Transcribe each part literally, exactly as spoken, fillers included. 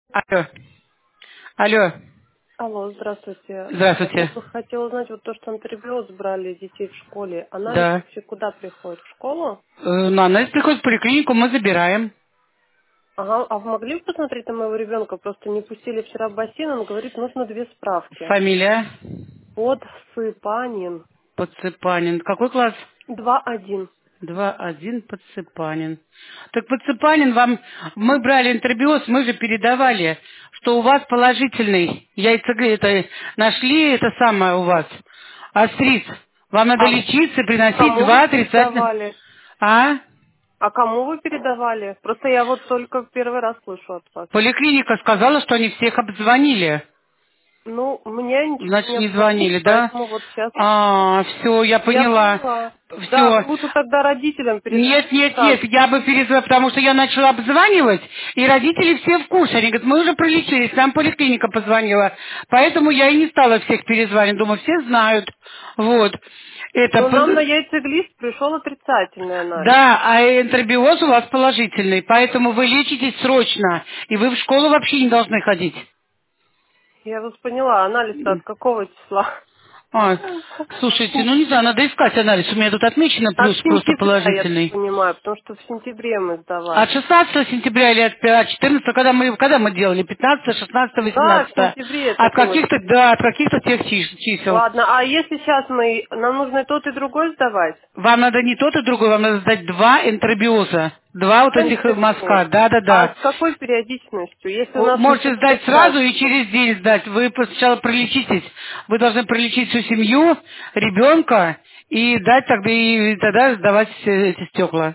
Алло. Алло. Алло, здравствуйте. А, Я Здравствуйте. бы хотела узнать, вот то, что антервиоз брали детей в школе, анализ Да. вообще куда приходит? В школу? Э, На анализ приходит в поликлинику, мы забираем. Ага, а вы могли бы посмотреть на моего ребенка? Просто не пустили вчера в бассейн, он говорит, нужно две справки. Фамилия? Подсыпанин. Подсыпанин. Какой класс? Два один. Два один Подсыпанин. Так Подсыпанин вам... Мы брали интербиоз, мы же передавали, что у вас положительный яйцеглет. Это нашли это самое у вас. Астрит. Вам надо А лечиться, приносить кому вы два отрицательных... передавали? А? А кому вы передавали? Просто я вот только в первый раз слышу от вас. Поликлиника сказала, что они всех обзвонили. Ну, меня ничего Значит, не не обзвонили, звонили, да? поэтому вот сейчас А, все, я я поняла. поняла. Да, вы Все. лучше тогда родителям Нет, перезвоните нет, нет, сразу. я бы перезвонила, потому что я начала обзванивать, и родители все в курсе. Они говорят, мы уже пролечились, нам поликлиника позвонила. Поэтому я и не стала всех перезванивать. Думаю, все знают. Вот. Это, Но нам на поз- яйцеглист пришел отрицательный анализ. да, а энтеробиоз у вас положительный, поэтому вы лечитесь срочно, и вы в школу вообще не должны ходить. Я вас поняла, анализ-то от какого числа? А, слушайте, ну не знаю, надо искать анализ. У меня тут отмечено От плюс просто сентября, я так положительный. понимаю, потому что в сентябре мы От сдавали. шестнадцатого сентября или от от четырнадцатого, когда мы, когда мы делали? пятнадцатого, шестнадцатого, Да, в восемнадцатого. сентябре это От было. каких-то, да, от каких-то тех чис- чисел. Ладно, а если сейчас мы, нам нужно и тот, и другой сдавать? Вам надо не тот и другой, вам надо сдать два энтеробиоза. Два вот этих э, мазка, Интервью. А да-да-да. с какой периодичностью? Если у О, нас можете интервью сдать сразу и сразу. через день сдать. Вы сначала пролечитесь. Вы должны пролечить всю семью, ребенка, и дать тогда, и тогда сдавать все эти стекла.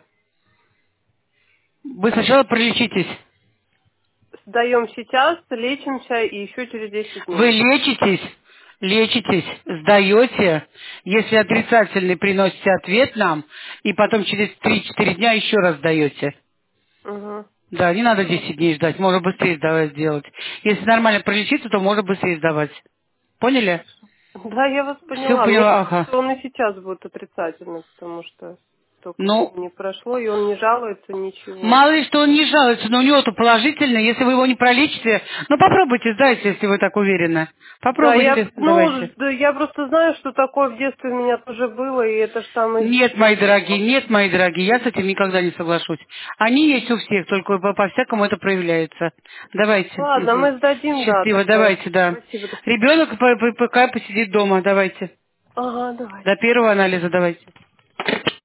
Вы сначала пролечитесь. Сдаем сейчас, лечимся и еще через десять Вы дней. лечитесь, лечитесь, сдаете, если отрицательный приносите ответ нам, и потом через три-четыре дня еще раз сдаете. Угу. Да, не надо десять дней ждать, можно быстрее сдавать сделать. Если нормально пролечиться, то можно быстрее сдавать. Поняли? Да, я вас Все поняла. Мне поняла, ага. кажется, он и сейчас будет отрицательный, потому что столько Ну, времени прошло, и он не жалуется, ничего. мало ли что он не жалуется, но у него-то положительно, если вы его не пролечите, ну попробуйте, сдайте, если вы так уверены. Да, я, Попробуйте, ну, давайте. да, я просто знаю, что такое в детстве у меня тоже было, и это же самое Нет, сильное мои дорогие, всего. нет, мои дорогие, я с этим никогда не соглашусь. Они есть у всех, только по- по-всякому это проявляется. Давайте. Ладно, Мгм. мы сдадим, да, Счастливо, тогда. давайте, да. Спасибо, до свидания. Ребенок по- по- пока посидит дома, давайте. Ага, давайте. До первого анализа давайте.